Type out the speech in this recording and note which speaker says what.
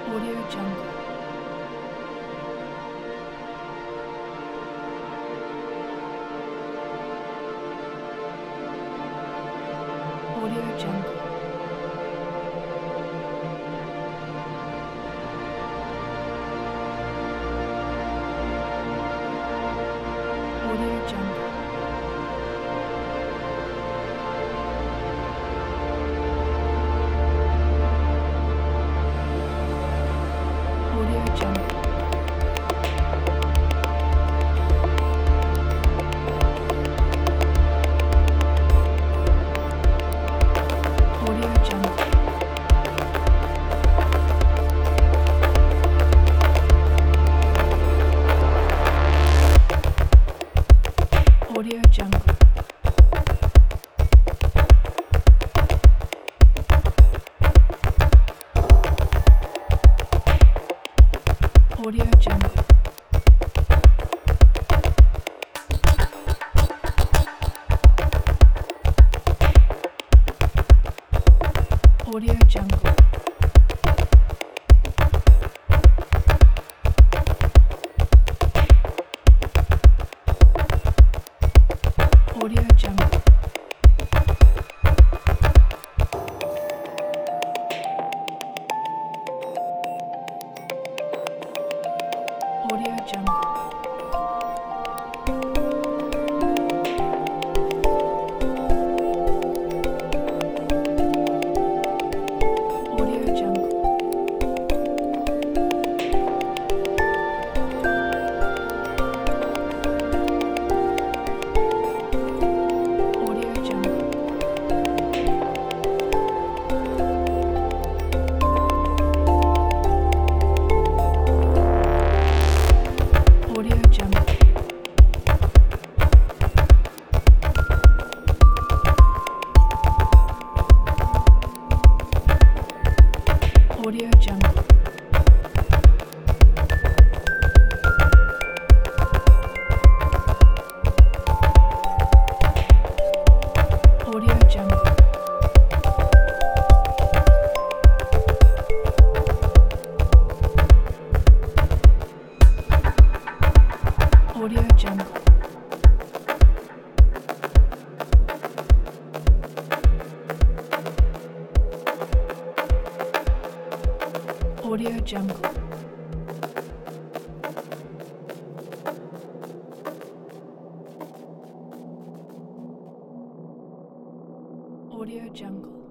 Speaker 1: Audio Jungle. Audio Jungle. Audio Jungle. Audio Jungle. Audio Jungle. Audio Jungle. Audio Jungle. Audio Jungle. Audio Jungle. Audio Jungle. Audio Jungle. Audio Jungle. Audio Jungle. Audio Jungle. Audio Jungle. Audio Jungle. Audio Jungle. Audio Jungle.